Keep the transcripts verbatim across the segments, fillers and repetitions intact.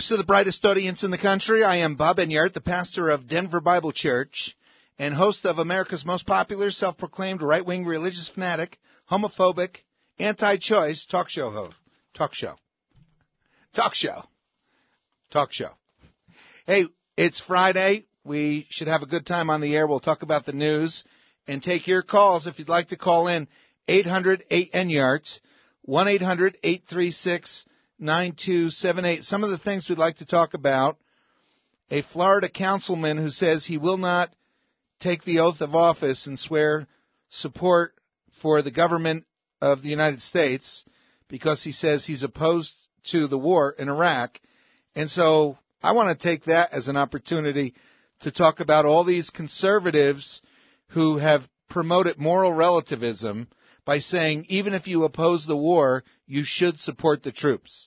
Greetings to the brightest audience in the country. I am Bob Enyart, the pastor of Denver Bible Church and host of America's most popular self-proclaimed right-wing religious fanatic, homophobic, anti-choice talk show host. Talk show. Talk show. Talk show. Hey, it's Friday. We should have a good time on the air. We'll talk about the news and take your calls if you'd like to call in. eight hundred eight N Y A R T, one eight hundred eight three six nine two seven eight. Some of the things we'd like to talk about. A Florida councilman who says he will not take the oath of office and swear support for the government of the United States because he says he's opposed to the war in Iraq. And so I want to take that as an opportunity to talk about all these conservatives who have promoted moral relativism by saying even if you oppose the war, you should support the troops.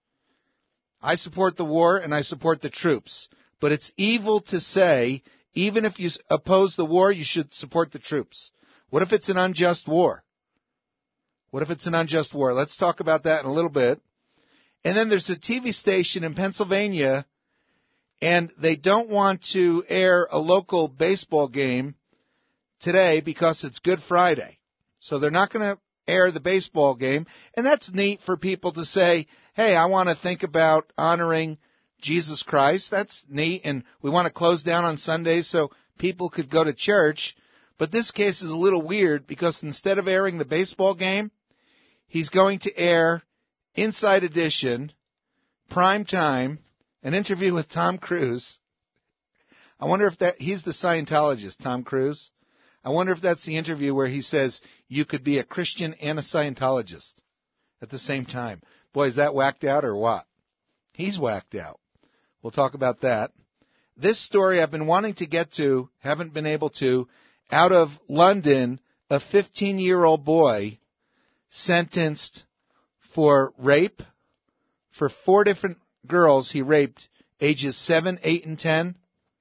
I support the war and I support the troops. But it's evil to say even if you oppose the war, you should support the troops. What if it's an unjust war? What if it's an unjust war? Let's talk about that in a little bit. And then there's a T V station in Pennsylvania, and they don't want to air a local baseball game today because it's Good Friday. So they're not going to air the baseball game. And that's neat for people to say, hey, I want to think about honoring Jesus Christ. That's neat. And we want to close down on Sundays so people could go to church. But this case is a little weird because instead of airing the baseball game, he's going to air Inside Edition, prime time, an interview with Tom Cruise. I wonder if that, he's the Scientologist, Tom Cruise. I wonder if that's the interview where he says you could be a Christian and a Scientologist at the same time. Boy, is that whacked out or what? He's whacked out. We'll talk about that. This story I've been wanting to get to, haven't been able to. Out of London, a fifteen-year-old boy sentenced for rape for four different girls he raped, ages seven, eight, and ten.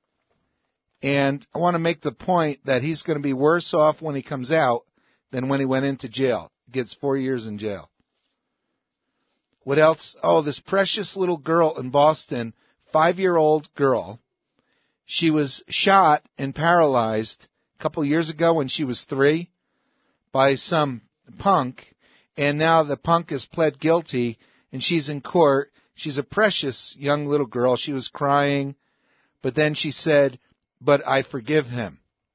And I want to make the point that he's going to be worse off when he comes out than when he went into jail. He gets four years in jail. What else? Oh, this precious little girl in Boston, five-year-old girl. She was shot and paralyzed a couple years ago when she was three by some punk. And now the punk has pled guilty, and she's in court. She's a precious young little girl. She was crying, but then she said, but I forgive him.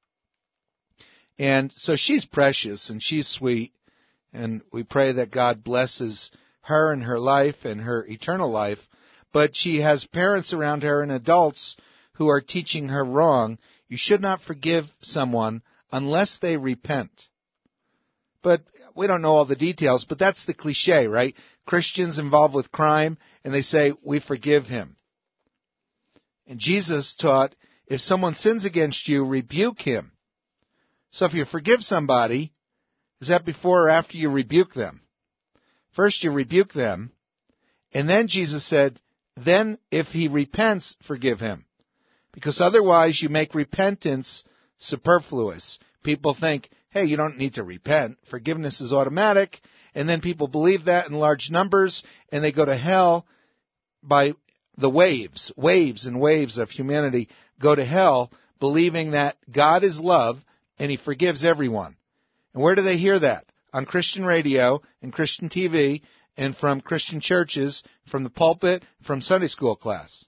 And so she's precious, and she's sweet, and we pray that God blesses her and her life and her eternal life. But she has parents around her and adults who are teaching her wrong. You should not forgive someone unless they repent. But we don't know all the details, but that's the cliche, right? Christians involved with crime, and they say, we forgive him. And Jesus taught, if someone sins against you, rebuke him. So if you forgive somebody, is that before or after you rebuke them? First you rebuke them, and then Jesus said, then if he repents, forgive him. Because otherwise you make repentance superfluous. People think, hey, you don't need to repent. Forgiveness is automatic. And then people believe that in large numbers, and they go to hell by the waves. Waves and waves of humanity go to hell believing that God is love and he forgives everyone. And where do they hear that? On Christian radio and Christian T V and from Christian churches, from the pulpit, from Sunday school class.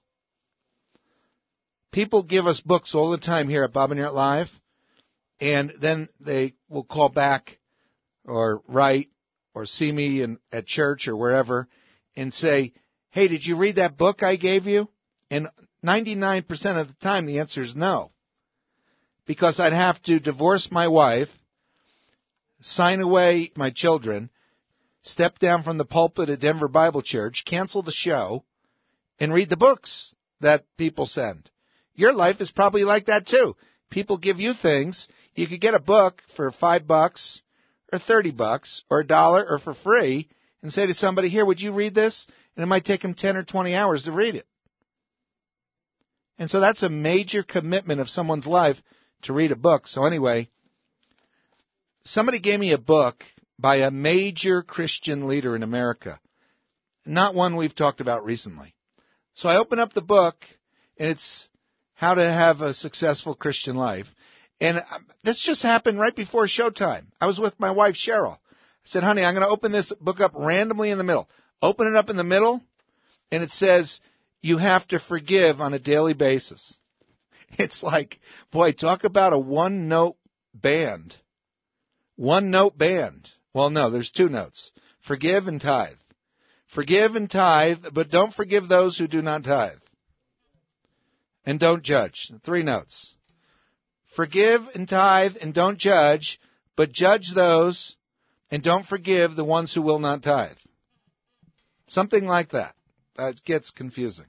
People give us books all the time here at Bob Enyart Live. And then they will call back or write or see me in, at church or wherever and say, hey, did you read that book I gave you? And ninety-nine percent of the time the answer is no. Because I'd have to divorce my wife, sign away my children, step down from the pulpit at Denver Bible Church, cancel the show, and read the books that people send. Your life is probably like that too. People give you things. You could get a book for five bucks or thirty bucks or a dollar or for free and say to somebody, here, would you read this? And it might take them ten or twenty hours to read it. And so that's a major commitment of someone's life to read a book. So anyway, somebody gave me a book by a major Christian leader in America, not one we've talked about recently. So I open up the book, and it's How to Have a Successful Christian Life. And this just happened right before showtime. I was with my wife, Cheryl. I said, honey, I'm going to open this book up randomly in the middle. Open it up in the middle, and it says, you have to forgive on a daily basis. It's like, boy, talk about a one-note band. One-note band. Well, no, there's two notes. Forgive and tithe. Forgive and tithe, but don't forgive those who do not tithe. And don't judge. Three notes. Forgive and tithe and don't judge, but judge those and don't forgive the ones who will not tithe. Something like that. That gets confusing.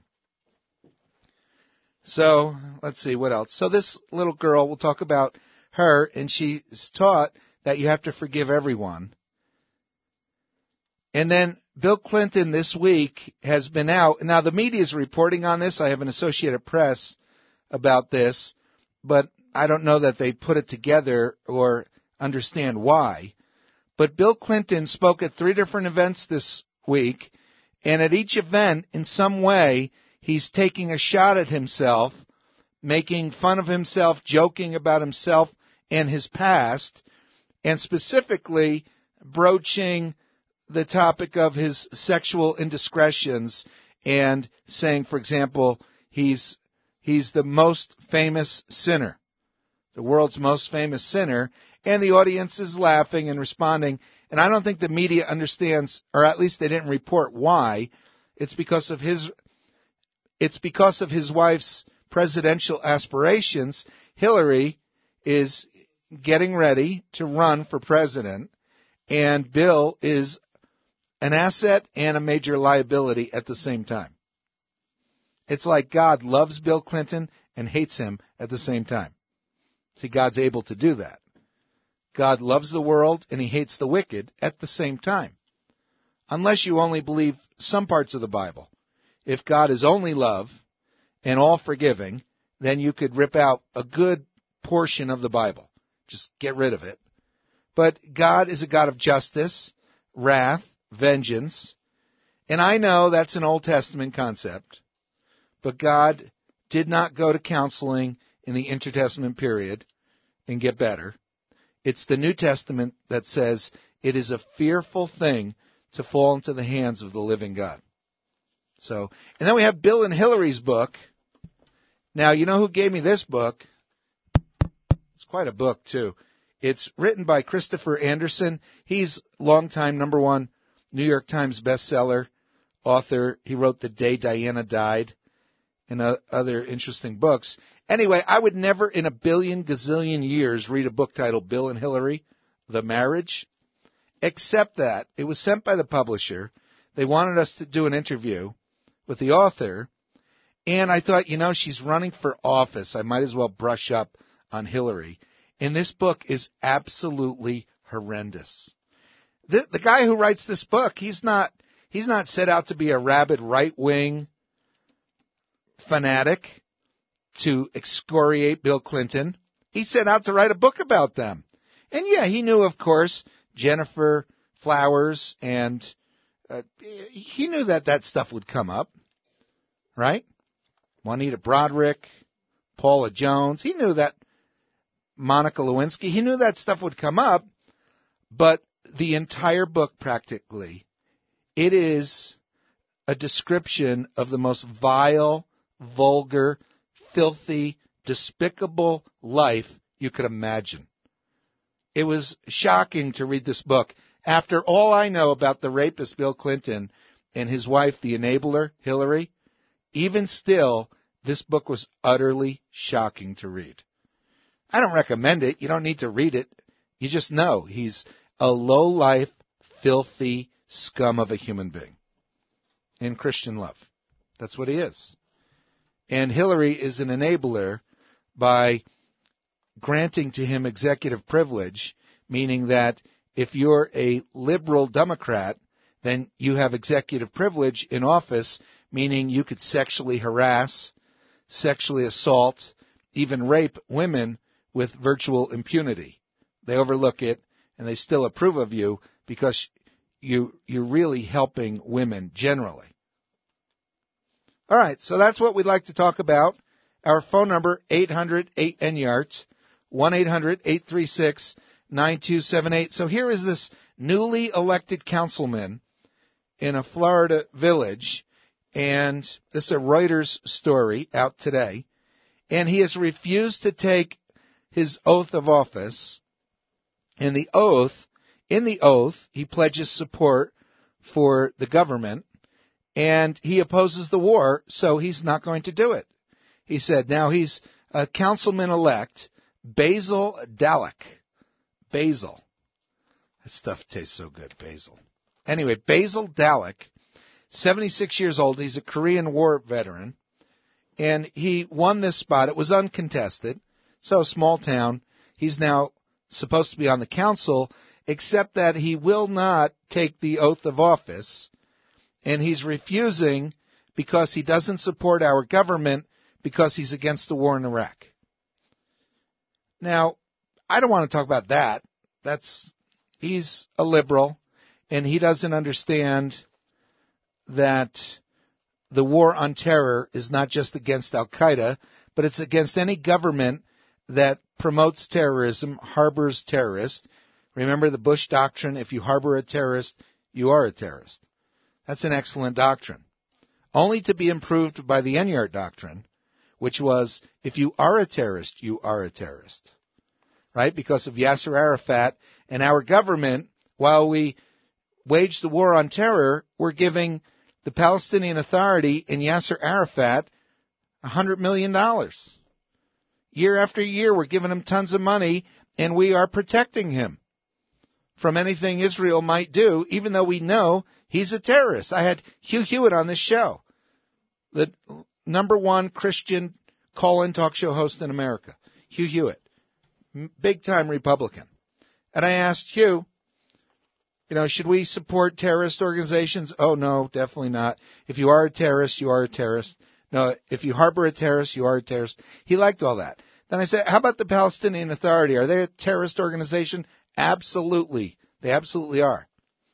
So, let's see, what else? So this little girl, we'll talk about her, and she's taught that you have to forgive everyone. And then Bill Clinton this week has been out. Now, the media is reporting on this. I have an Associated Press about this, but I don't know that they put it together or understand why. But Bill Clinton spoke at three different events this week, and at each event, in some way, he's taking a shot at himself, making fun of himself, joking about himself and his past, and specifically broaching the topic of his sexual indiscretions and saying, for example, he's he's the most famous sinner, the world's most famous sinner, and the audience is laughing and responding. And I don't think the media understands, or at least they didn't report why. It's because of his it's because of his wife's presidential aspirations. Hillary is getting ready to run for president, and Bill is an asset and a major liability at the same time. It's like God loves Bill Clinton and hates him at the same time. See, God's able to do that. God loves the world and he hates the wicked at the same time. Unless you only believe some parts of the Bible. If God is only love and all forgiving, then you could rip out a good portion of the Bible. Just get rid of it. But God is a God of justice, wrath, vengeance. And I know that's an Old Testament concept, but God did not go to counseling in the intertestament period and get better. It's the New Testament that says it is a fearful thing to fall into the hands of the living God. So, and then we have Bill and Hillary's book. Now, you know who gave me this book? It's quite a book, too. It's written by Christopher Anderson. He's longtime number one New York Times bestseller author. He wrote The Day Diana Died and uh, other interesting books. Anyway, I would never in a billion gazillion years read a book titled Bill and Hillary, The Marriage, except that it was sent by the publisher. They wanted us to do an interview with the author, and I thought, you know, she's running for office. I might as well brush up on Hillary. And this book is absolutely horrendous. The, the guy who writes this book, he's not he's not set out to be a rabid right-wing fanatic to excoriate Bill Clinton. He set out to write a book about them. And yeah, he knew, of course, Jennifer Flowers, and uh, he knew that that stuff would come up, right? Juanita Broderick, Paula Jones. He knew that. Monica Lewinsky. He knew that stuff would come up, but the entire book practically, it is a description of the most vile, vulgar, filthy, despicable life you could imagine. It was shocking to read this book. After all I know about the rapist Bill Clinton and his wife, the enabler, Hillary, even still, this book was utterly shocking to read. I don't recommend it. You don't need to read it. You just know he's a low-life, filthy scum of a human being in Christian love. That's what he is. And Hillary is an enabler by granting to him executive privilege, meaning that if you're a liberal Democrat, then you have executive privilege in office, meaning you could sexually harass, sexually assault, even rape women with virtual impunity. They overlook it, and they still approve of you because you, you're really helping women generally. All right, so that's what we'd like to talk about. Our phone number, eight hundred eight N Y A R T, one eight hundred eight three six nine two seven eight. So here is this newly elected councilman in a Florida village, and this is a Reuters story out today, and he has refused to take his oath of office. And the oath, in the oath, he pledges support for the government, and he opposes the war, so he's not going to do it. He said, now he's a councilman-elect, Basil Dalek. Basil. That stuff tastes so good, basil. Anyway, Basil Dalek, seventy-six years old. He's a Korean War veteran, and he won this spot. It was uncontested, so small town. He's now supposed to be on the council, except that he will not take the oath of office, and he's refusing because he doesn't support our government because he's against the war in Iraq. Now, I don't want to talk about that. That's he's a liberal, and he doesn't understand that the war on terror is not just against Al-Qaeda, but it's against any government that promotes terrorism, harbors terrorists. Remember the Bush doctrine, if you harbor a terrorist, you are a terrorist. That's an excellent doctrine. Only to be improved by the N Y A R T doctrine, which was, if you are a terrorist, you are a terrorist. Right? Because of Yasser Arafat and our government, while we wage the war on terror, we're giving the Palestinian Authority and Yasser Arafat one hundred million dollars. Year after year, we're giving him tons of money, and we are protecting him from anything Israel might do, even though we know he's a terrorist. I had Hugh Hewitt on this show, the number one Christian call-in talk show host in America, Hugh Hewitt, big-time Republican. And I asked Hugh, you know, should we support terrorist organizations? Oh, no, definitely not. If you are a terrorist, you are a terrorist. No, if you harbor a terrorist, you are a terrorist. He liked all that. Then I said, how about the Palestinian Authority? Are they a terrorist organization? Absolutely. They absolutely are.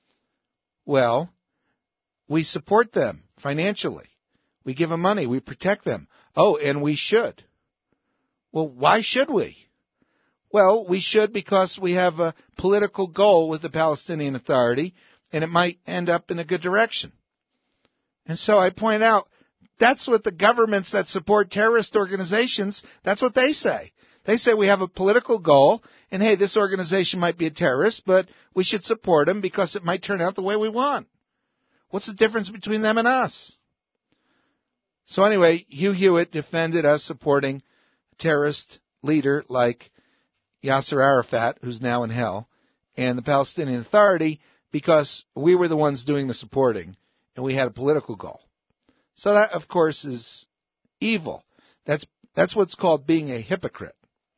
Well, we support them financially. We give them money. We protect them. Oh, and we should. Well, why should we? Well, we should because we have a political goal with the Palestinian Authority, and it might end up in a good direction. And so I point out, that's what the governments that support terrorist organizations, that's what they say. They say we have a political goal, and hey, this organization might be a terrorist, but we should support them because it might turn out the way we want. What's the difference between them and us? So anyway, Hugh Hewitt defended us supporting a terrorist leader like Yasser Arafat, who's now in hell, and the Palestinian Authority because we were the ones doing the supporting, and we had a political goal. So that, of course, is evil. That's that's what's called being a hypocrite.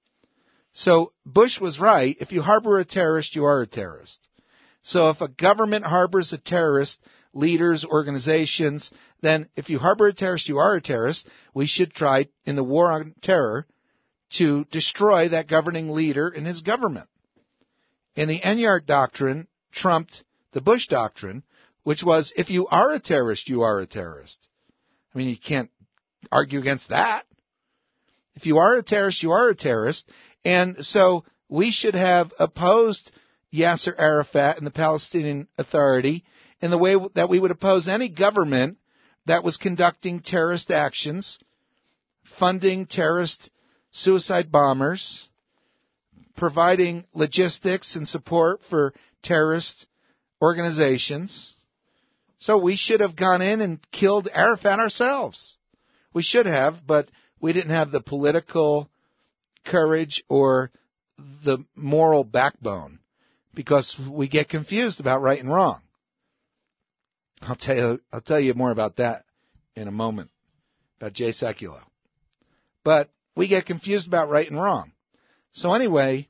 So Bush was right. If you harbor a terrorist, you are a terrorist. So if a government harbors a terrorist, leaders, organizations, then if you harbor a terrorist, you are a terrorist. We should try, in the war on terror, to destroy that governing leader and his government. And the N Y A R T doctrine trumped the Bush doctrine, which was, if you are a terrorist, you are a terrorist. I mean, you can't argue against that. If you are a terrorist, you are a terrorist. And so we should have opposed Yasser Arafat and the Palestinian Authority in the way that we would oppose any government that was conducting terrorist actions, funding terrorist suicide bombers, providing logistics and support for terrorist organizations. So we should have gone in and killed Arafat ourselves. We should have, but we didn't have the political courage or the moral backbone because we get confused about right and wrong. I'll tell you, I'll tell you more about that in a moment, about Jay Sekulow. But we get confused about right and wrong. So anyway,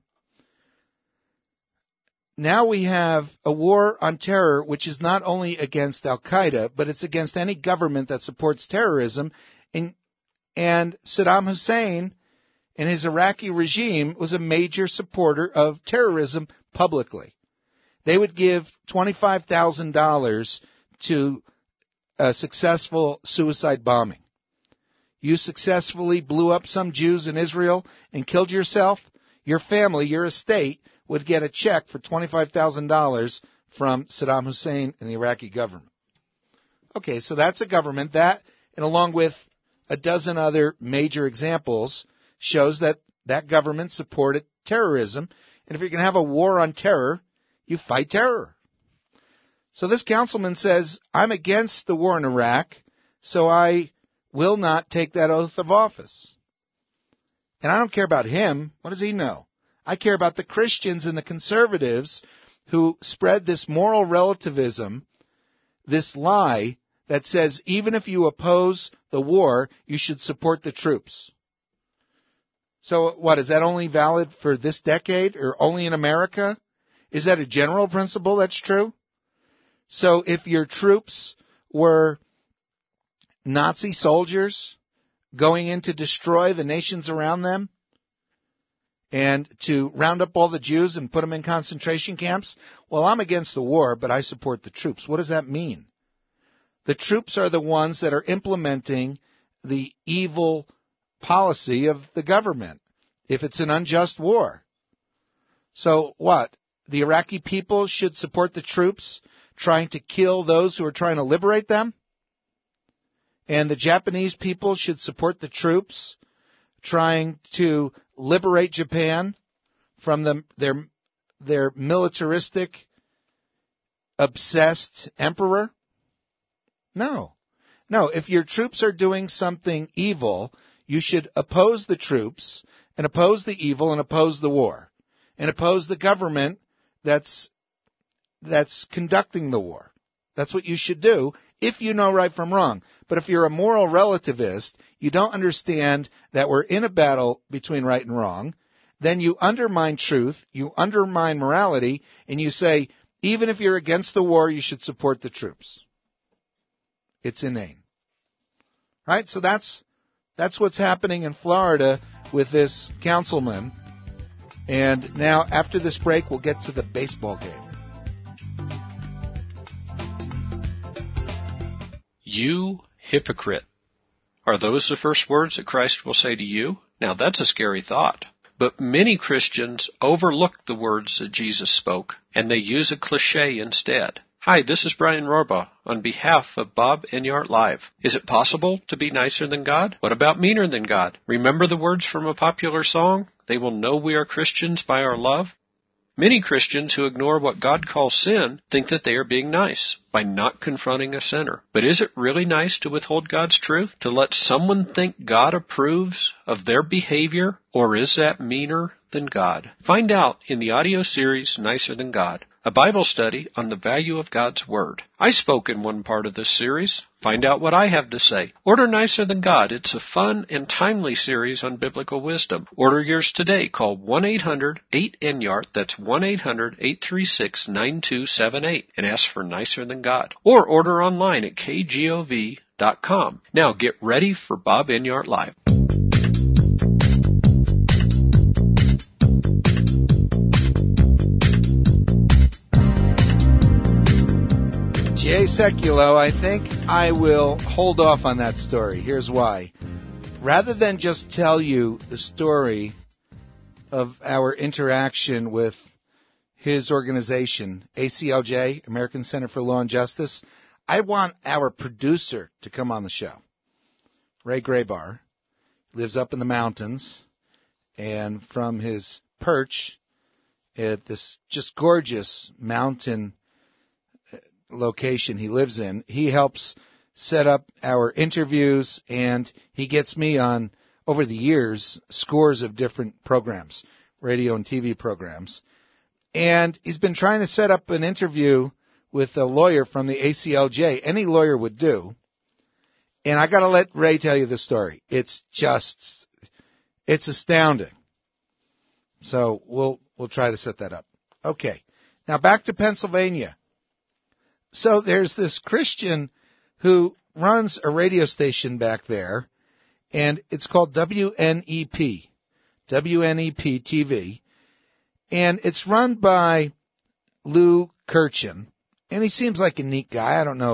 now we have a war on terror, which is not only against Al-Qaeda, but it's against any government that supports terrorism. And, and Saddam Hussein and his Iraqi regime was a major supporter of terrorism publicly. They would give twenty-five thousand dollars to a successful suicide bombing. You successfully blew up some Jews in Israel and killed yourself, your family, your estate would get a check for twenty-five thousand dollars from Saddam Hussein and the Iraqi government. Okay, so that's a government that, and along with a dozen other major examples, shows that that government supported terrorism. And if you're going to have a war on terror, you fight terror. So this councilman says, I'm against the war in Iraq, so I will not take that oath of office. And I don't care about him. What does he know? I care about the Christians and the conservatives who spread this moral relativism, this lie that says even if you oppose the war, you should support the troops. So what, is that only valid for this decade or only in America? Is that a general principle that's true? So if your troops were Nazi soldiers going in to destroy the nations around them and to round up all the Jews and put them in concentration camps, well, I'm against the war, but I support the troops. What does that mean? The troops are the ones that are implementing the evil policy of the government if it's an unjust war. So what? The Iraqi people should support the troops trying to kill those who are trying to liberate them? And the Japanese people should support the troops trying to liberate Japan from the, their, their militaristic, obsessed emperor? No. No, if your troops are doing something evil, you should oppose the troops and oppose the evil and oppose the war and oppose the government that's that's conducting the war. That's what you should do if you know right from wrong. But if you're a moral relativist, you don't understand that we're in a battle between right and wrong, then you undermine truth, you undermine morality, and you say, even if you're against the war, you should support the troops. It's inane. Right? So that's that's what's happening in Florida with this councilman. And now, after this break, we'll get to the baseball game. You hypocrite. Are those the first words that Christ will say to you? Now that's a scary thought. But many Christians overlook the words that Jesus spoke, and they use a cliche instead. Hi, this is Brian Rohrbaugh on behalf of Bob Enyart Live. Is it possible to be nicer than God? What about meaner than God? Remember the words from a popular song? They will know we are Christians by our love. Many Christians who ignore what God calls sin think that they are being nice by not confronting a sinner. But is it really nice to withhold God's truth? To let someone think God approves of their behavior? Or is that meaner than God? Find out in the audio series Nicer Than God, a Bible study on the value of God's Word. I spoke in one part of this series. Find out what I have to say. Order Nicer Than God. It's a fun and timely series on biblical wisdom. Order yours today. Call one eight hundred eight N Y A R T, that's one eight hundred eight three six nine two seven eight, and ask for Nicer Than God. Or order online at K G O V dot com. Now get ready for Bob Enyart Live. Jay Sekulow, I think I will hold off on that story. Here's why. Rather than just tell you the story of our interaction with his organization, A C L J, American Center for Law and Justice, I want our producer to come on the show. Ray Graybar lives up in the mountains, and from his perch at this just gorgeous mountain location he lives in, he helps set up our interviews, and he gets me on, over the years, scores of different programs, radio and T V programs. And he's been trying to set up an interview with a lawyer from the A C L J. Any lawyer would do. And I got to let Ray tell you the story. It's just, it's astounding. So we'll we'll try to set that up. Okay. Now back to Pennsylvania. So there's this Christian who runs a radio station back there, and it's called W N E P, W N E P T V, and it's run by Lou Kirchen, and he seems like a neat guy. I don't know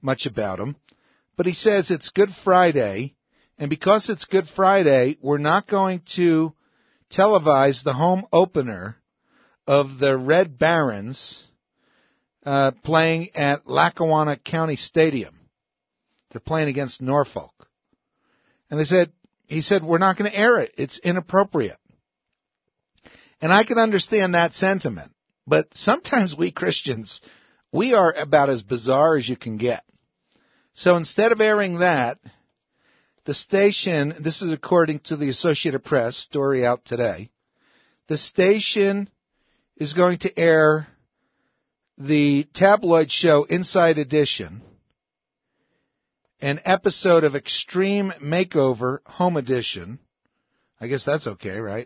much about him. But he says it's Good Friday, and because it's Good Friday, we're not going to televise the home opener of the Red Barons uh, playing at Lackawanna County Stadium. They're playing against Norfolk. And they said, he said, we're not going to air it. It's inappropriate. And I can understand that sentiment. But sometimes we Christians, we are about as bizarre as you can get. So instead of airing that, the station, this is according to the Associated Press, story out today, the station is going to air the tabloid show Inside Edition, an episode of Extreme Makeover Home Edition. I guess that's okay, right?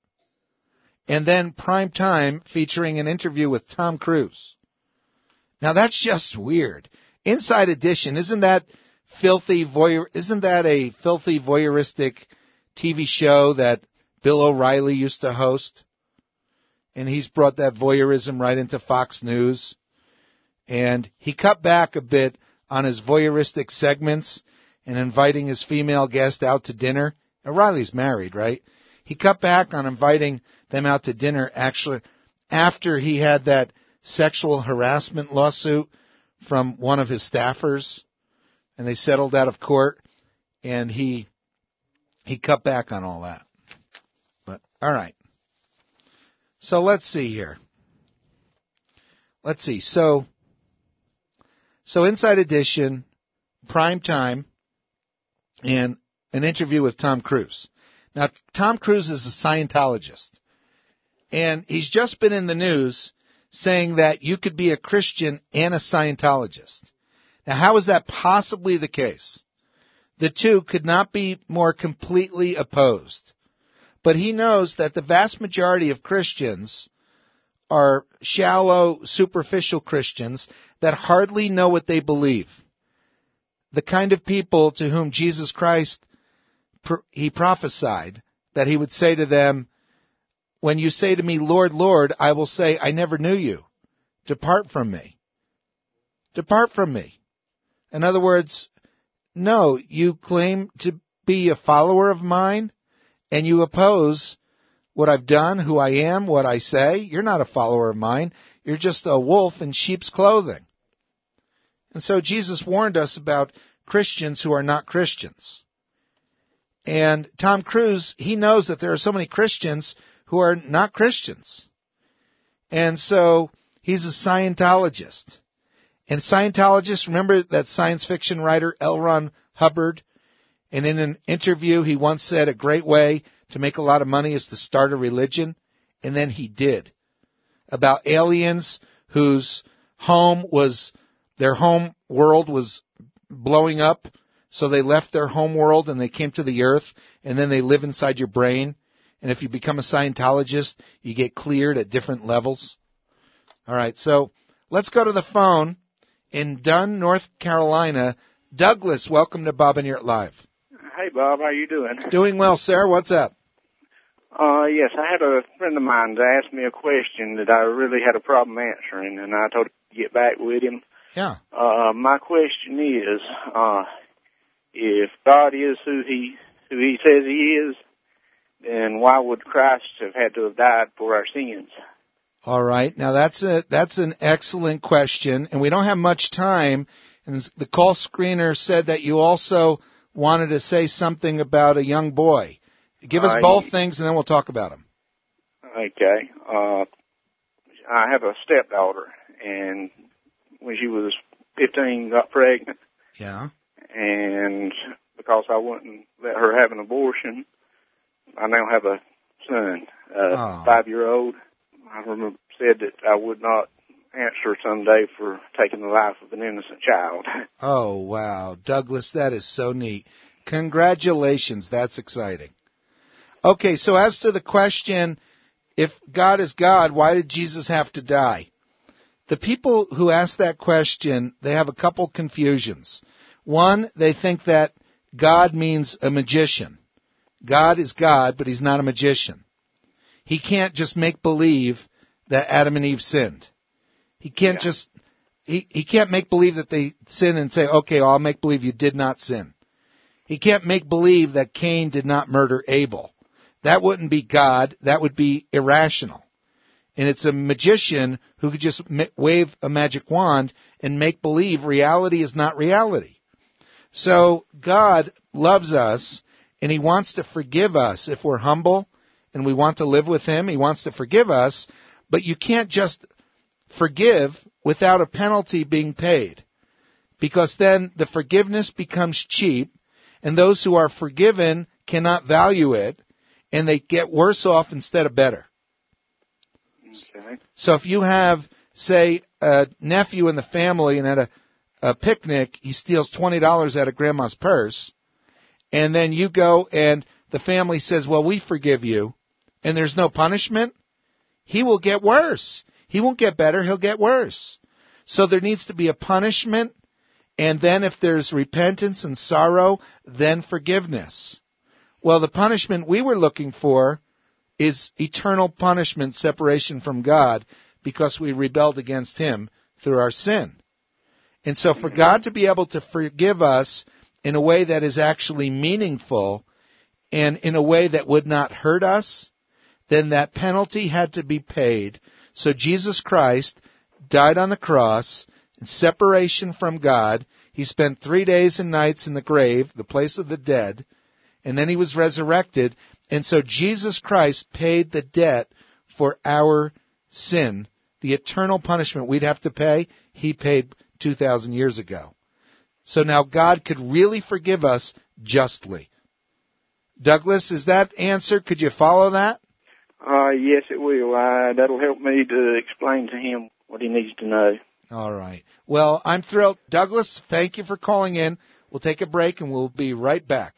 And then Prime Time featuring an interview with Tom Cruise. Now that's just weird. Inside Edition, isn't that filthy voyeur, isn't that a filthy voyeuristic T V show that Bill O'Reilly used to host? And he's brought that voyeurism right into Fox News. And he cut back a bit on his voyeuristic segments and inviting his female guest out to dinner. O'Reilly's married, right? He cut back on inviting them out to dinner actually after he had that sexual harassment lawsuit from one of his staffers, and they settled out of court, and he he cut back on all that. But all right. So let's see here. Let's see. So so Inside Edition, Prime Time, and an interview with Tom Cruise. Now, Tom Cruise is a Scientologist, and he's just been in the news saying that you could be a Christian and a Scientologist. Now, how is that possibly the case? The two could not be more completely opposed. But he knows that the vast majority of Christians are shallow, superficial Christians that hardly know what they believe. The kind of people to whom Jesus Christ, he prophesied that he would say to them, when you say to me, Lord, Lord, I will say, I never knew you. Depart from me. Depart from me. In other words, no, you claim to be a follower of mine, and you oppose what I've done, who I am, what I say. You're not a follower of mine. You're just a wolf in sheep's clothing. And so Jesus warned us about Christians who are not Christians. And Tom Cruise, he knows that there are so many Christians who are not Christians. And so he's a Scientologist. And Scientologists, remember that science fiction writer L. Ron Hubbard? And in an interview, he once said a great way to make a lot of money is to start a religion. And then he did. About aliens whose home was, their home world was blowing up. So they left their home world and they came to the earth. And then they live inside your brain. And if you become a Scientologist, you get cleared at different levels. All right, so let's go to the phone in Dunn, North Carolina. Douglas, welcome to Bob and Yurt Live. Hey, Bob, how you doing? Doing well, sir. What's up? Uh, yes, I had a friend of mine that asked me a question that I really had a problem answering, and I told him to get back with him. Yeah. Uh, my question is, uh, if God is who he who he says he is, then why would Christ have had to have died for our sins? All right. Now, that's a that's an excellent question, and we don't have much time. And the call screener said that you also wanted to say something about a young boy. Give us uh, both things, and then we'll talk about them. Okay. Uh, I have a stepdaughter, and when she was fifteen, got pregnant. Yeah. And because I wouldn't let her have an abortion, I now have a son, a oh. five-year-old. I remember said that I would not answer someday for taking the life of an innocent child. Oh, wow. Douglas, that is so neat. Congratulations. That's exciting. Okay, so as to the question, if God is God, why did Jesus have to die? The people who ask that question, they have a couple confusions. One, they think that God means a magician. God is God, but he's not a magician. He can't just make believe that Adam and Eve sinned. He can't yeah. just he, he can't make believe that they sin and say, okay, I'll make believe you did not sin. He can't make believe that Cain did not murder Abel. That wouldn't be God. That would be irrational. And it's a magician who could just wave a magic wand and make believe reality is not reality. So God loves us, and he wants to forgive us if we're humble and we want to live with him. He wants to forgive us, but you can't just forgive without a penalty being paid, because then the forgiveness becomes cheap, and those who are forgiven cannot value it, and they get worse off instead of better. Okay. So if you have, say, a nephew in the family and at a, a picnic, he steals twenty dollars out of grandma's purse, and then you go and the family says, well, we forgive you, and there's no punishment, he will get worse. He won't get better, he'll get worse. So there needs to be a punishment, and then if there's repentance and sorrow, then forgiveness. Well, the punishment we were looking for is eternal punishment, separation from God, because we rebelled against him through our sin. And so for God to be able to forgive us in a way that is actually meaningful and in a way that would not hurt us, then that penalty had to be paid. So Jesus Christ died on the cross in separation from God. He spent three days and nights in the grave, the place of the dead, and then he was resurrected. And so Jesus Christ paid the debt for our sin. The eternal punishment we'd have to pay, he paid two thousand years ago. So now God could really forgive us justly. Douglas, is that answer? Could you follow that? Uh, yes, it will. Uh, that'll help me to explain to him what he needs to know. All right. Well, I'm thrilled. Douglas, thank you for calling in. We'll take a break and we'll be right back.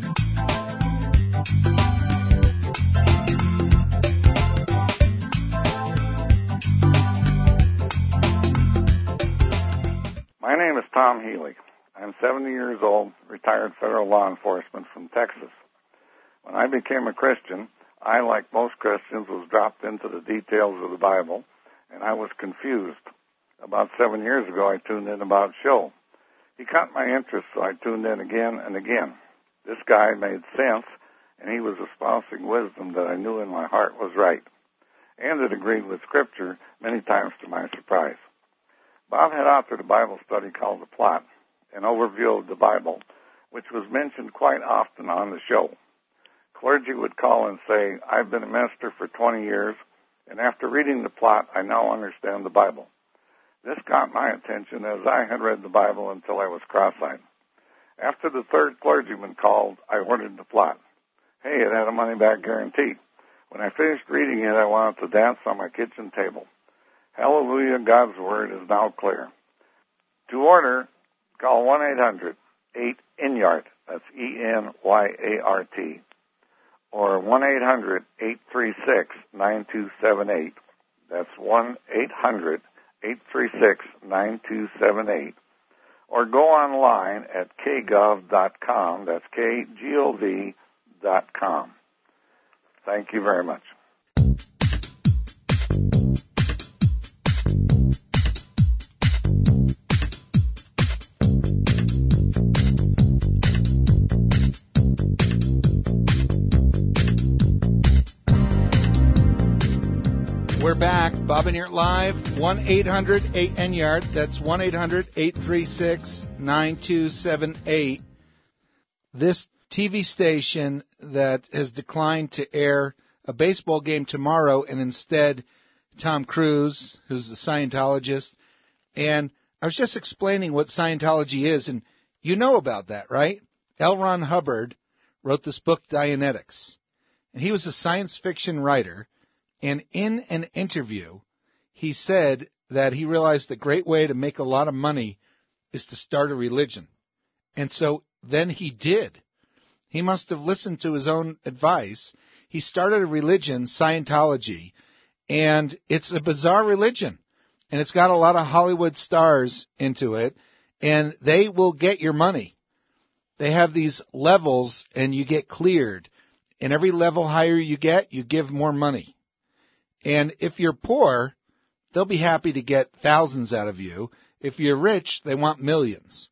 My name is Tom Healy. I'm seventy years old, retired federal law enforcement from Texas. When I became a Christian, I, like most Christians, was dropped into the details of the Bible, and I was confused. About seven years ago, I tuned in about show. He caught my interest, so I tuned in again and again. This guy made sense, and he was espousing wisdom that I knew in my heart was right, and it agreed with Scripture many times to my surprise. Bob had authored a Bible study called The Plot, an overview of the Bible, which was mentioned quite often on the show. Clergy would call and say, I've been a minister for twenty years, and after reading The Plot, I now understand the Bible. This caught my attention as I had read the Bible until I was cross-eyed. After the third clergyman called, I ordered The Plot. Hey, it had a money-back guarantee. When I finished reading it, I wanted to dance on my kitchen table. Hallelujah, God's Word is now clear. To order, call one eight hundred eight N Y A R T, that's E N Y A R T, or one eight hundred eight three six nine two seven eight, that's one eight hundred eight three six nine two seven eight, or go online at k gov dot com, that's K G O V dot com. Thank you very much. We're back. Bob and Yert Live, one eight hundred eight N Y A R T. That's one eight hundred eight three six nine two seven eight. This T V station that has declined to air a baseball game tomorrow, and instead Tom Cruise, who's the Scientologist. And I was just explaining what Scientology is, and you know about that, right? L. Ron Hubbard wrote this book, Dianetics. And he was a science fiction writer. And in an interview, he said that he realized the great way to make a lot of money is to start a religion. And so then he did. He must have listened to his own advice. He started a religion, Scientology, and it's a bizarre religion. And it's got a lot of Hollywood stars into it, and they will get your money. They have these levels, and you get cleared. And every level higher you get, you give more money. And if you're poor, they'll be happy to get thousands out of you. If you're rich, they want millions.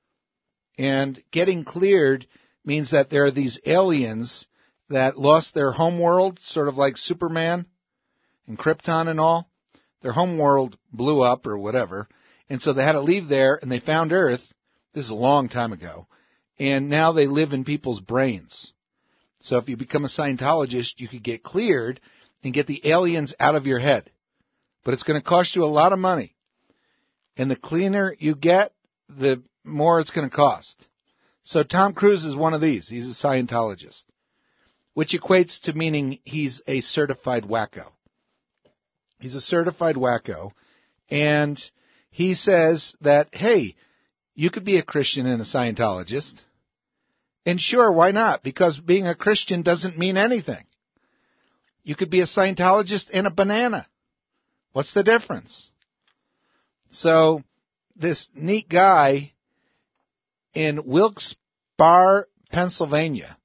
And getting cleared means that there are these aliens that lost their home world, sort of like Superman and Krypton and all. Their home world blew up or whatever, and so they had to leave there, and they found Earth. This is a long time ago. And now they live in people's brains. So if you become a Scientologist, you could get cleared and get the aliens out of your head. But it's going to cost you a lot of money. And the cleaner you get, the more it's going to cost. So Tom Cruise is one of these. He's a Scientologist, which equates to meaning he's a certified wacko. He's a certified wacko. And he says that, hey, you could be a Christian and a Scientologist. And sure, why not? Because being a Christian doesn't mean anything. You could be a Scientologist and a banana. What's the difference? So this neat guy in Wilkes-Barre, Pennsylvania,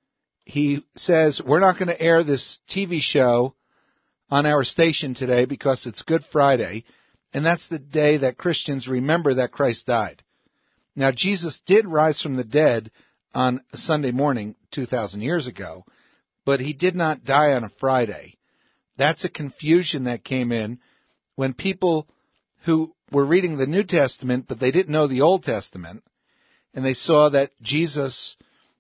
he says, we're not going to air this T V show on our station today because it's Good Friday, and that's the day that Christians remember that Christ died. Now, Jesus did rise from the dead on a Sunday morning two thousand years ago, but he did not die on a Friday. That's a confusion that came in when people who were reading the New Testament, but they didn't know the Old Testament, and they saw that Jesus,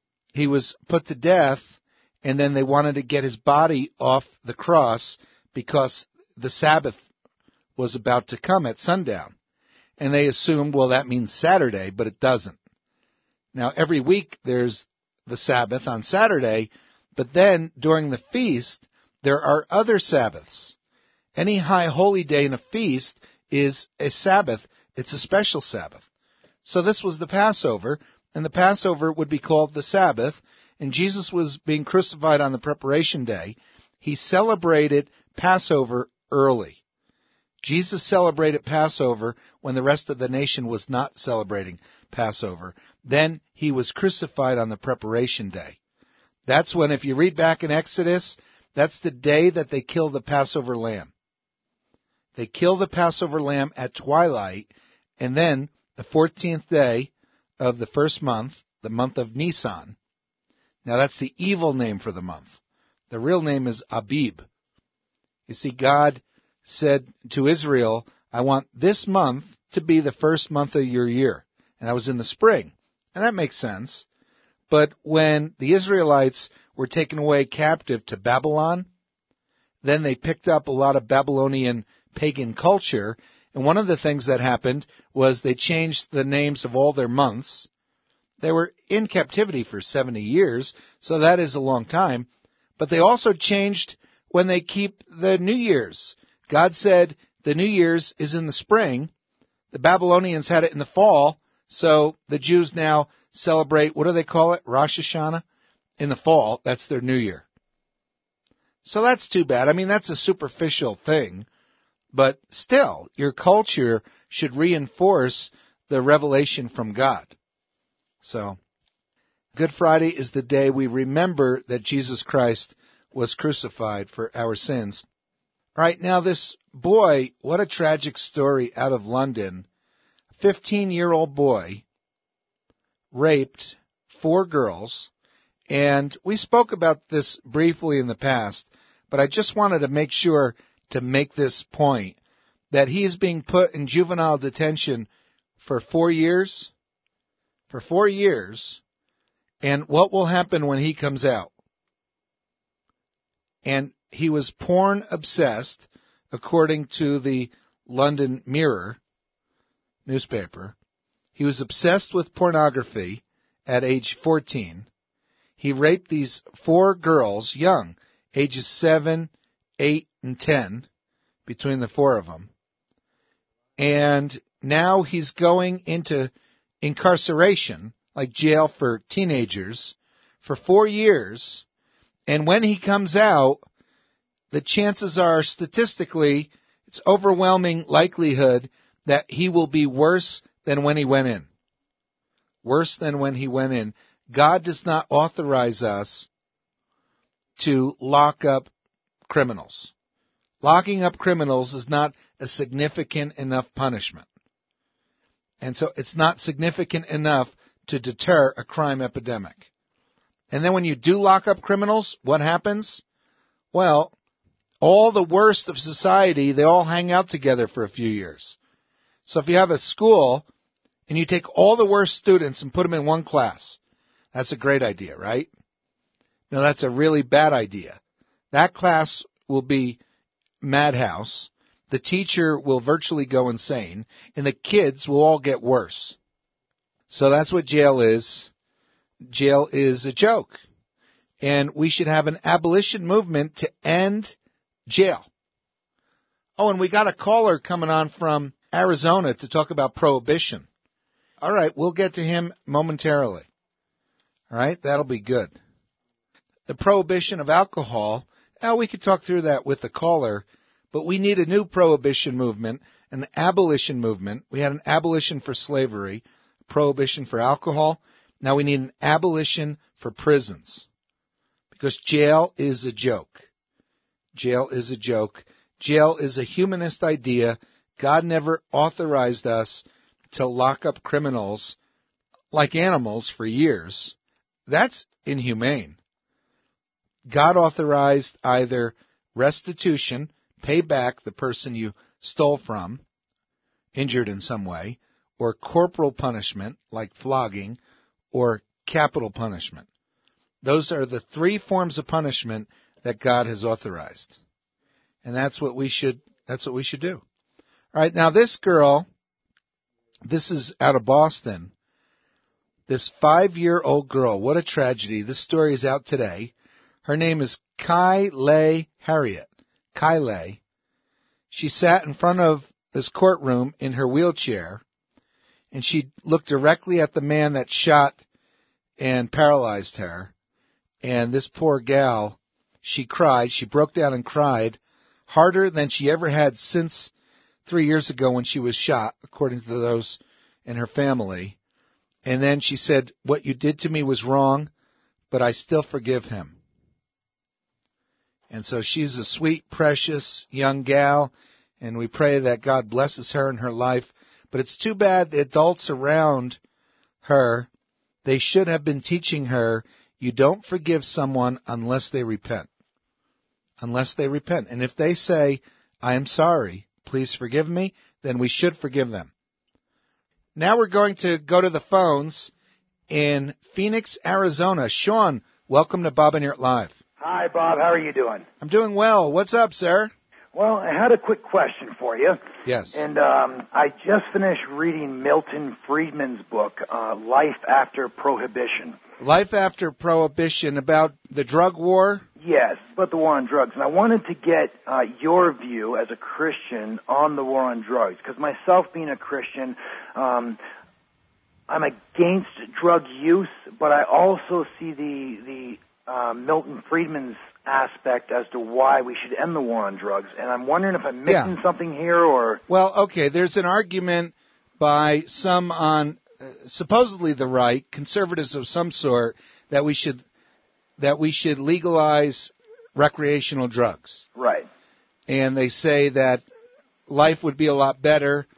he was put to death, and then they wanted to get his body off the cross because the Sabbath was about to come at sundown. And they assumed, well, that means Saturday, but it doesn't. Now, every week there's the Sabbath on Saturday, but then during the feast, there are other Sabbaths. Any high holy day in a feast is a Sabbath. It's a special Sabbath. So this was the Passover, and the Passover would be called the Sabbath, and Jesus was being crucified on the preparation day. He celebrated Passover early. Jesus celebrated Passover when the rest of the nation was not celebrating Passover. Then he was crucified on the preparation day. That's when, if you read back in Exodus, that's the day that they kill the Passover lamb. They kill the Passover lamb at twilight, and then the fourteenth day of the first month, the month of Nisan. Now that's the evil name for the month. The real name is Abib. You see, God said to Israel, I want this month to be the first month of your year. And that was in the spring. And that makes sense. But when the Israelites were taken away captive to Babylon, then they picked up a lot of Babylonian pagan culture. And one of the things that happened was they changed the names of all their months. They were in captivity for seventy years, so that is a long time. But they also changed when they keep the New Year's. God said the New Year's is in the spring. The Babylonians had it in the fall, so the Jews now celebrate, what do they call it, Rosh Hashanah? In the fall, that's their New Year. So that's too bad. I mean, that's a superficial thing, but still, your culture should reinforce the revelation from God. So, Good Friday is the day we remember that Jesus Christ was crucified for our sins. All right, now this boy, what a tragic story out of London. A fifteen-year-old boy raped four girls, and we spoke about this briefly in the past, but I just wanted to make sure to make this point, that he is being put in juvenile detention for four years, for four years, and what will happen when he comes out? And he was porn obsessed, according to the London Mirror newspaper. He was obsessed with pornography at age fourteen. He raped these four girls, young, ages seven, eight, and ten, between the four of them. And now he's going into incarceration, like jail for teenagers, for four years. And when he comes out, the chances are, statistically, it's overwhelming likelihood that he will be worse than when he went in. Worse than when he went in. God does not authorize us to lock up criminals. Locking up criminals is not a significant enough punishment. And so it's not significant enough to deter a crime epidemic. And then when you do lock up criminals, what happens? Well, all the worst of society, they all hang out together for a few years. So if you have a school and you take all the worst students and put them in one class, that's a great idea, right? No, that's a really bad idea. That class will be madhouse. The teacher will virtually go insane, and the kids will all get worse. So that's what jail is. Jail is a joke. And we should have an abolition movement to end jail. Oh, and we got a caller coming on from Arizona to talk about prohibition. All right, we'll get to him momentarily. All right, that'll be good. The prohibition of alcohol, oh, we could talk through that with the caller, but we need a new prohibition movement, an abolition movement. We had an abolition for slavery, prohibition for alcohol. Now we need an abolition for prisons, because jail is a joke. Jail is a joke. Jail is a humanist idea. God never authorized us to lock up criminals like animals for years. That's inhumane. God authorized either restitution, pay back the person you stole from, injured in some way, or corporal punishment, like flogging, or capital punishment. Those are the three forms of punishment that God has authorized. And that's what we should, that's what we should do. All right, now this girl, this is out of Boston, this five-year-old girl, what a tragedy. This story is out today. Her name is Kylie Harriet. Kylie. She sat in front of this courtroom in her wheelchair, and she looked directly at the man that shot and paralyzed her. And this poor gal, she cried. She broke down and cried harder than she ever had since three years ago when she was shot, according to those in her family. And then she said, "What you did to me was wrong, but I still forgive him." And so she's a sweet, precious young gal, and we pray that God blesses her in her life. But it's too bad the adults around her, they should have been teaching her, you don't forgive someone unless they repent. Unless they repent. And if they say, I am sorry, please forgive me, then we should forgive them. Now we're going to go to the phones in Phoenix, Arizona. Sean, welcome to Bob and Earth Live. Hi, Bob. How are you doing? I'm doing well. What's up, sir? Well, I had a quick question for you. Yes. And um, I just finished reading Milton Friedman's book, uh, Life After Prohibition. Life After Prohibition, about the drug war? Yes, about the war on drugs. And I wanted to get uh, your view as a Christian on the war on drugs. Because myself being a Christian, um, I'm against drug use, but I also see the, the uh, Milton Friedman's aspect as to why we should end the war on drugs. And I'm wondering if I'm missing yeah. something here or... Well, okay, there's an argument by some on uh, supposedly the right, conservatives of some sort, that we should that we should legalize recreational drugs. Right. And they say that life would be a lot better,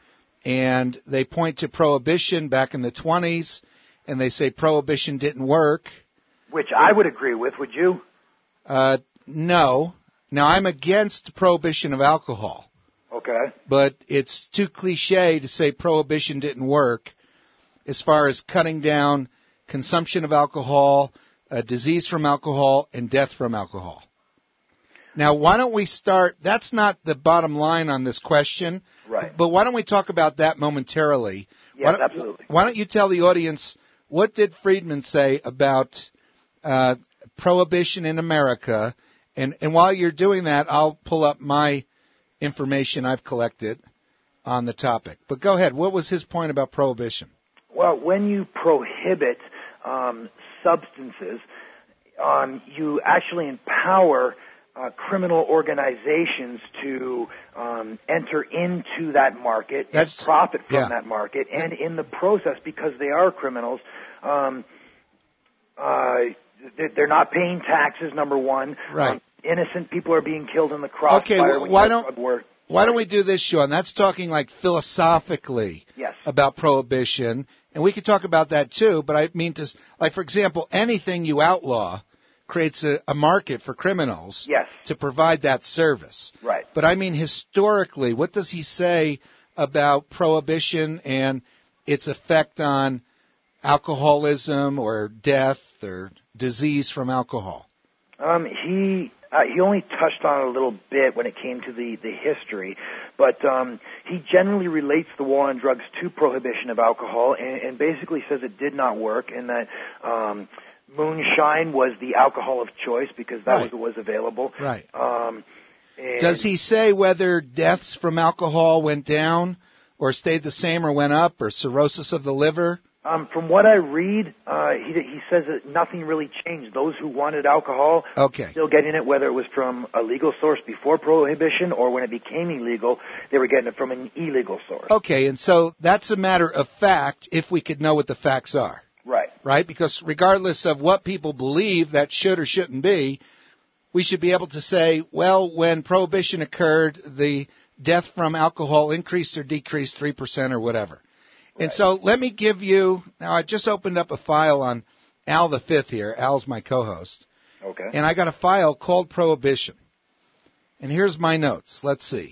and they point to prohibition back in the twenties, and they say prohibition didn't work. Which I would agree with, would you? Uh, no. Now, I'm against prohibition of alcohol. Okay. But it's too cliche to say prohibition didn't work as far as cutting down consumption of alcohol, uh, disease from alcohol, and death from alcohol. Now, why don't we start, that's not the bottom line on this question. Right. But why don't we talk about that momentarily? Yes, why absolutely. Why don't you tell the audience, what did Friedman say about uh, prohibition in America? And, and while you're doing that, I'll pull up my information I've collected on the topic. But go ahead. What was his point about prohibition? Well, when you prohibit um, substances, um, you actually empower uh, criminal organizations to um, enter into that market That's, and profit from yeah. that market. And in the process, because they are criminals, um, uh, they're not paying taxes, number one. Right. Um, innocent people are being killed in the crossfire. Okay, when why you don't drug war. why don't we do this, Sean? That's talking like philosophically. Yes. about prohibition, and we could talk about that too, but I mean to, like, for example, anything you outlaw creates a, a market for criminals yes. to provide that service. Right. But I mean, historically, what does he say about prohibition and its effect on alcoholism or death or disease from alcohol? Um, he uh, he only touched on it a little bit when it came to the, the history, but um, he generally relates the war on drugs to prohibition of alcohol and, and basically says it did not work and that um, moonshine was the alcohol of choice because that right. was what was available. Right. Um, and Does he say whether deaths from alcohol went down or stayed the same or went up or cirrhosis of the liver? Um, from what I read, uh, he, he says that nothing really changed. Those who wanted alcohol okay. still getting it, whether it was from a legal source before prohibition or when it became illegal, they were getting it from an illegal source. Okay, and so that's a matter of fact if we could know what the facts are. Right. Right? Because regardless of what people believe that should or shouldn't be, we should be able to say, well, when prohibition occurred, the death from alcohol increased or decreased three percent or whatever. Right. And so let me give you, now I just opened up a file on Al the Fifth here. Al's my co-host. Okay. And I got a file called Prohibition. And here's my notes. Let's see.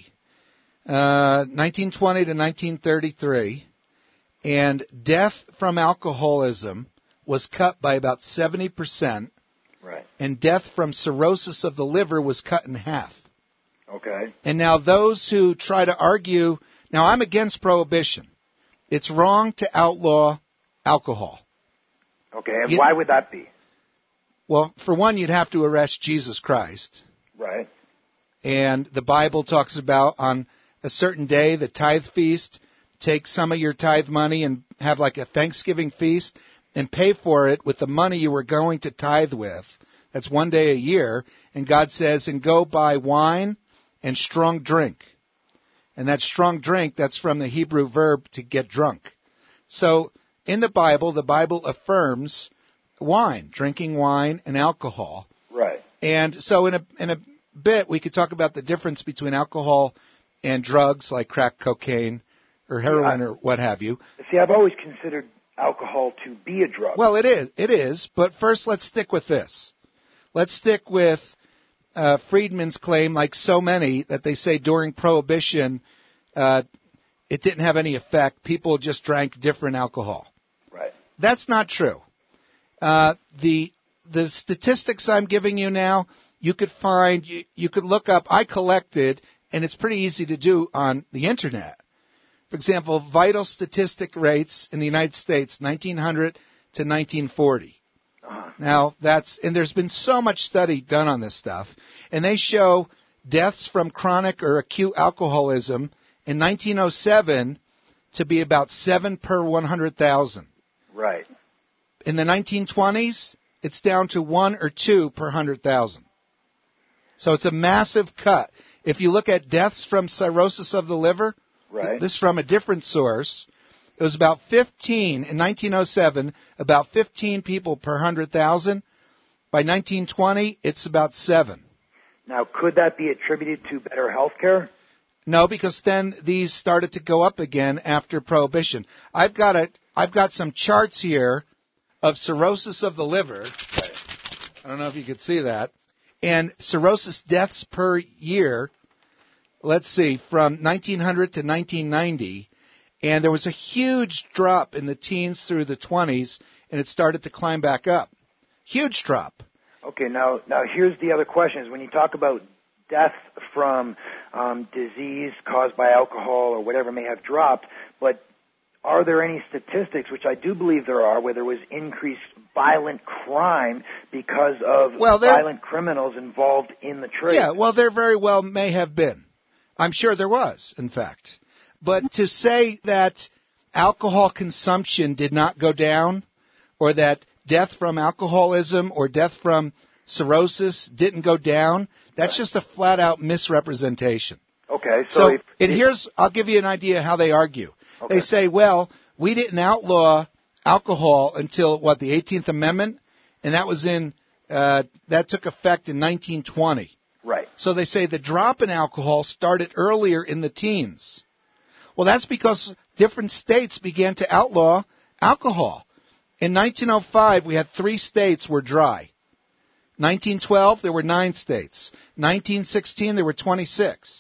Uh, nineteen twenty to nineteen thirty-three. And death from alcoholism was cut by about seventy percent. Right. And death from cirrhosis of the liver was cut in half. Okay. And now those who try to argue, now I'm against prohibition. It's wrong to outlaw alcohol. Okay, and you, why would that be? Well, for one, you'd have to arrest Jesus Christ. Right. And the Bible talks about on a certain day, the tithe feast, take some of your tithe money and have like a Thanksgiving feast and pay for it with the money you were going to tithe with. That's one day a year. And God says, and go buy wine and strong drink. And that strong drink, that's from the Hebrew verb to get drunk. So in the Bible, the Bible affirms wine, drinking wine and alcohol. Right. And so in a in a bit, we could talk about the difference between alcohol and drugs like crack cocaine or heroin yeah, I, or what have you. See, I've always considered alcohol to be a drug. Well, it is. It is. But first, let's stick with this. Let's stick with uh, Friedman's claim, like so many, that they say during Prohibition uh, it didn't have any effect. People just drank different alcohol. Right. That's not true. Uh, the the statistics I'm giving you now, you could find, you, you could look up, I collected, and it's pretty easy to do on the Internet. For example, vital statistic rates in the United States, nineteen hundred to nineteen forty. Uh-huh. Now, that's, and there's been so much study done on this stuff, and they show deaths from chronic or acute alcoholism in nineteen oh seven to be about seven per one hundred thousand. Right. In the nineteen twenties, it's down to one or two per one hundred thousand. So it's a massive cut. If you look at deaths from cirrhosis of the liver, right. This is from a different source. It was about fifteen in nineteen oh seven, about fifteen people per one hundred thousand. By nineteen twenty, it's about seven. Now, could that be attributed to better health care? No, because then these started to go up again after Prohibition. I've got a, I've got some charts here of cirrhosis of the liver. I don't know if you could see that. And cirrhosis deaths per year, let's see, from nineteen hundred to nineteen ninety. And there was a huge drop in the teens through the twenties, and it started to climb back up. Huge drop. Okay, now now here's the other question: is when you talk about death from um, disease caused by alcohol or whatever may have dropped, but are there any statistics, which I do believe there are, where there was increased violent crime because of well, violent criminals involved in the trade? Yeah, well, there very well may have been. I'm sure there was, in fact. But to say that alcohol consumption did not go down, or that death from alcoholism or death from cirrhosis didn't go down, that's just a flat-out misrepresentation. Okay, so... So, if, and if, here's, I'll give you an idea how they argue. Okay. They say, well, we didn't outlaw alcohol until, what, the eighteenth Amendment? And that was in, uh, that took effect in nineteen twenty. Right. So they say the drop in alcohol started earlier in the teens. Well, that's because different states began to outlaw alcohol. In nineteen oh five, we had three states were dry. nineteen twelve, there were nine states. nineteen sixteen, there were twenty-six.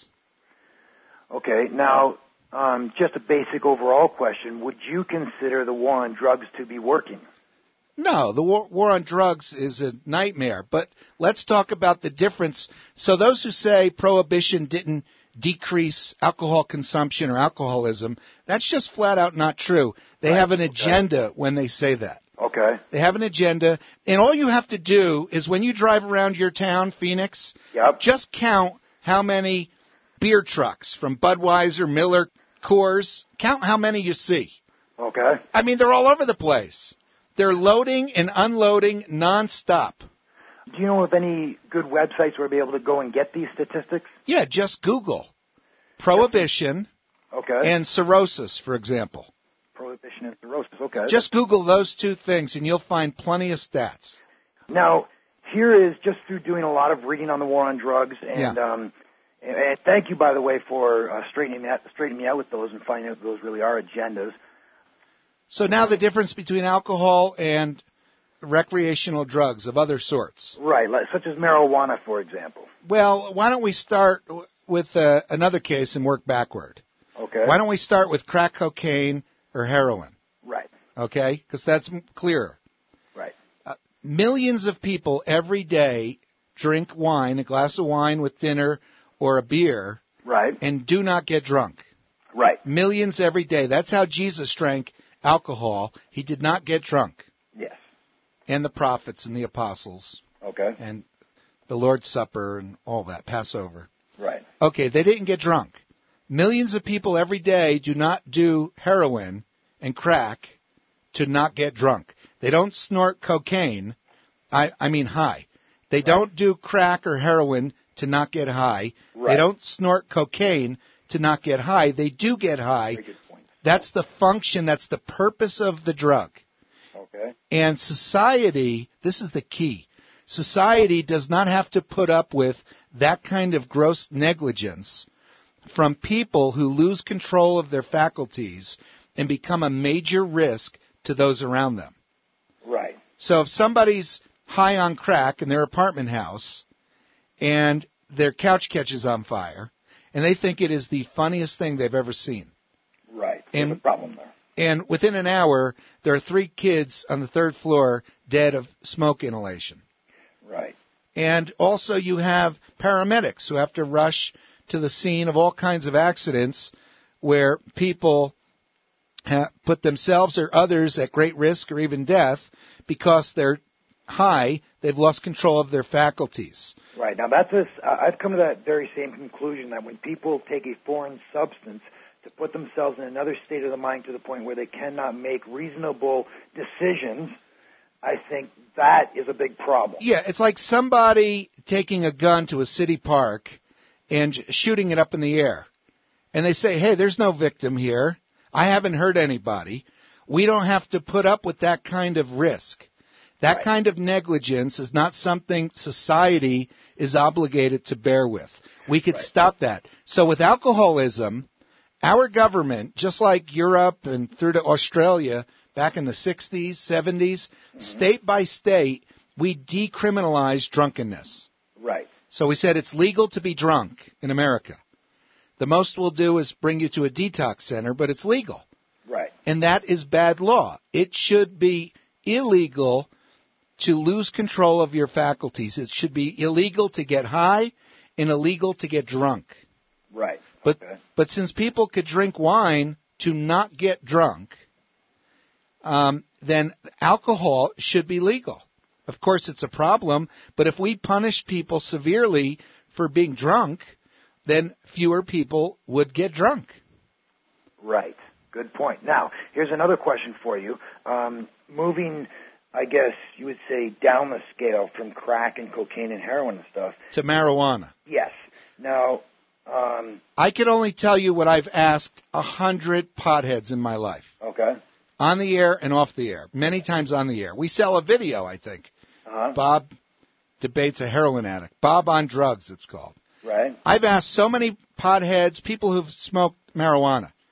Okay, now, um, just a basic overall question. Would you consider the war on drugs to be working? No, the war, war on drugs is a nightmare. But let's talk about the difference. So those who say prohibition didn't decrease alcohol consumption or alcoholism, that's just flat out not true. They right. have an agenda okay. when they say that. Okay. They have an agenda. And all you have to do is when you drive around your town, Phoenix, yep. just count how many beer trucks from Budweiser, Miller, Coors. Count how many you see. Okay. I mean, they're all over the place. They're loading and unloading nonstop. Do you know of any good websites where we'll be able to go and get these statistics? Yeah, just Google prohibition okay. and cirrhosis, for example. Prohibition and cirrhosis, okay. Just Google those two things, and you'll find plenty of stats. Now, here is just through doing a lot of reading on the war on drugs, and, yeah. um, and, and thank you, by the way, for uh, straightening, me out, straightening me out with those and finding out those really are agendas. So now the difference between alcohol and recreational drugs of other sorts. Right, like, such as marijuana, for example. Well, why don't we start with uh, another case and work backward? Okay. Why don't we start with crack cocaine or heroin? Right. Okay, because that's clearer. Right. Uh, millions of people every day drink wine, a glass of wine with dinner or a beer, right, and do not get drunk. Right. Millions every day. That's how Jesus drank alcohol. He did not get drunk. Yes. And the prophets and the apostles. Okay. And the Lord's Supper and all that, Passover. Right. Okay, they didn't get drunk. Millions of people every day do not do heroin and crack to not get drunk. They don't snort cocaine, I, I mean high. They right. don't do crack or heroin to not get high. Right. They don't snort cocaine to not get high. They do get high. Very good point. That's the function, that's the purpose of the drug. Okay. And society, this is the key, society does not have to put up with that kind of gross negligence from people who lose control of their faculties and become a major risk to those around them. Right. So if somebody's high on crack in their apartment house and their couch catches on fire and they think it is the funniest thing they've ever seen. Right. And, There's a problem there. And within an hour, there are three kids on the third floor dead of smoke inhalation. Right. And also you have paramedics who have to rush to the scene of all kinds of accidents where people ha- put themselves or others at great risk or even death because they're high, they've lost control of their faculties. Right. Now, that's a, I've come to that very same conclusion that when people take a foreign substance to put themselves in another state of the mind to the point where they cannot make reasonable decisions, I think that is a big problem. Yeah, it's like somebody taking a gun to a city park and shooting it up in the air. And they say, hey, there's no victim here. I haven't hurt anybody. We don't have to put up with that kind of risk. That right. kind of negligence is not something society is obligated to bear with. We could right. stop that. So with alcoholism, our government, just like Europe and through to Australia back in the sixties, seventies, mm-hmm. state by state, we decriminalized drunkenness. Right. So we said it's legal to be drunk in America. The most we'll do is bring you to a detox center, but it's legal. Right. And that is bad law. It should be illegal to lose control of your faculties. It should be illegal to get high and illegal to get drunk. Right. But okay. but since people could drink wine to not get drunk, um, then alcohol should be legal. Of course, it's a problem, but if we punish people severely for being drunk, then fewer people would get drunk. Right. Good point. Now, here's another question for you. Um, moving, I guess you would say, down the scale from crack and cocaine and heroin and stuff. To marijuana. Yes. Now, um, I can only tell you what I've asked a hundred potheads in my life. Okay. On the air and off the air. Many times on the air. We sell a video, I think. Uh-huh. Bob debates a heroin addict. Bob on drugs, it's called. Right. I've asked so many potheads, people who've smoked marijuana. Right.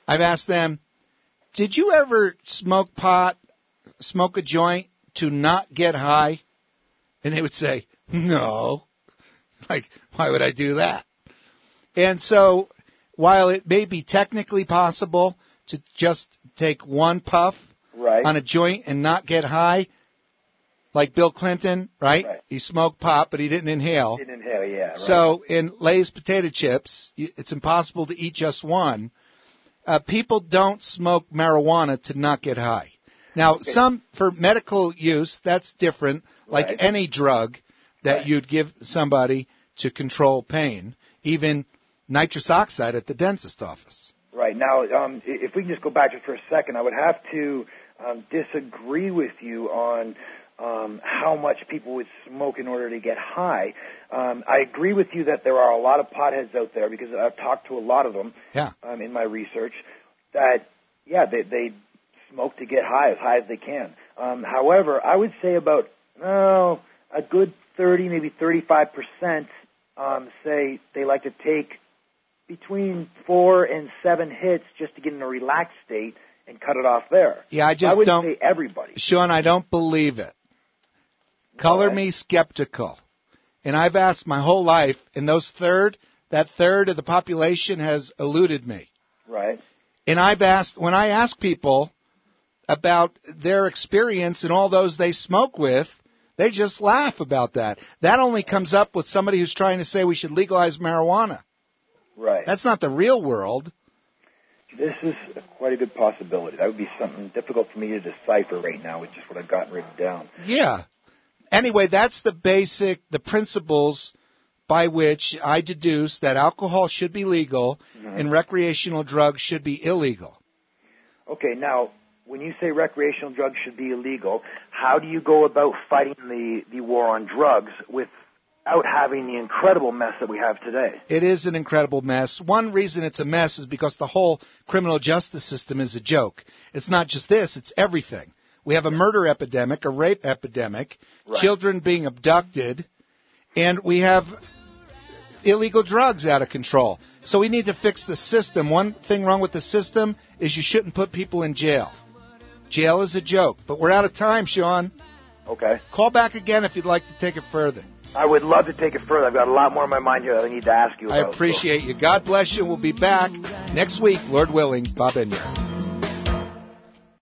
I've asked them, did you ever smoke pot, smoke a joint to not get high? And they would say, no. Like, why would I do that? And so, while it may be technically possible to just take one puff right. on a joint and not get high, like Bill Clinton, right? right? He smoked pot, but he didn't inhale. Didn't inhale, yeah. Right. So in Lay's potato chips, it's impossible to eat just one. Uh, people don't smoke marijuana to not get high. Now, okay. some, for medical use, that's different, like right. any drug that right. you'd give somebody to control pain, even nitrous oxide at the dentist office. Right. Now, um, if we can just go back just for a second, I would have to um, disagree with you on um, how much people would smoke in order to get high. Um, I agree with you that there are a lot of potheads out there, because I've talked to a lot of them yeah. um, in my research, that, yeah, they, they smoke to get high, as high as they can. Um, however, I would say about, oh, a good thirty, maybe thirty-five percent um, say they like to take between four and seven hits just to get in a relaxed state and cut it off there. Yeah, I just I wouldn't don't. say everybody. Sean, I don't believe it. Color right. me skeptical. And I've asked my whole life, and those third, that third of the population has eluded me. Right. And I've asked, when I ask people about their experience and all those they smoke with, they just laugh about that. That only comes up with somebody who's trying to say we should legalize marijuana. Right. That's not the real world. This is a, quite a good possibility. That would be something difficult for me to decipher right now with just what I've gotten written down. Yeah. Anyway, that's the basic, the principles by which I deduce that alcohol should be legal mm-hmm. and recreational drugs should be illegal. Okay, now, when you say recreational drugs should be illegal, how do you go about fighting the, the war on drugs without having the incredible mess that we have today? It is an incredible mess. One reason it's a mess is because the whole criminal justice system is a joke. It's not just this, it's everything. We have a murder epidemic, a rape epidemic, right. children being abducted, and we have illegal drugs out of control. So we need to fix the system. One thing wrong with the system is you shouldn't put people in jail. Jail is a joke. But we're out of time, Sean. Okay. Call back again if you'd like to take it further. I would love to take it further. I've got a lot more in my mind here that I need to ask you about. I appreciate so. you. God bless you. We'll be back next week, Lord willing. Bob Enyart.